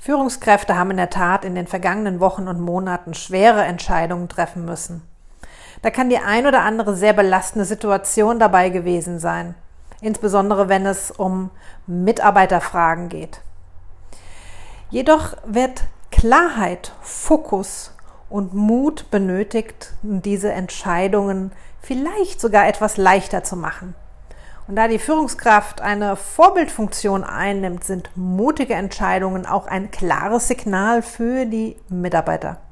Führungskräfte haben in der Tat in den vergangenen Wochen und Monaten schwere Entscheidungen treffen müssen. Da kann die ein oder andere sehr belastende Situation dabei gewesen sein, insbesondere wenn es um Mitarbeiterfragen geht. Jedoch wird Klarheit, Fokus und Mut benötigt, um diese Entscheidungen vielleicht sogar etwas leichter zu machen. Und da die Führungskraft eine Vorbildfunktion einnimmt, sind mutige Entscheidungen auch ein klares Signal für die Mitarbeiter.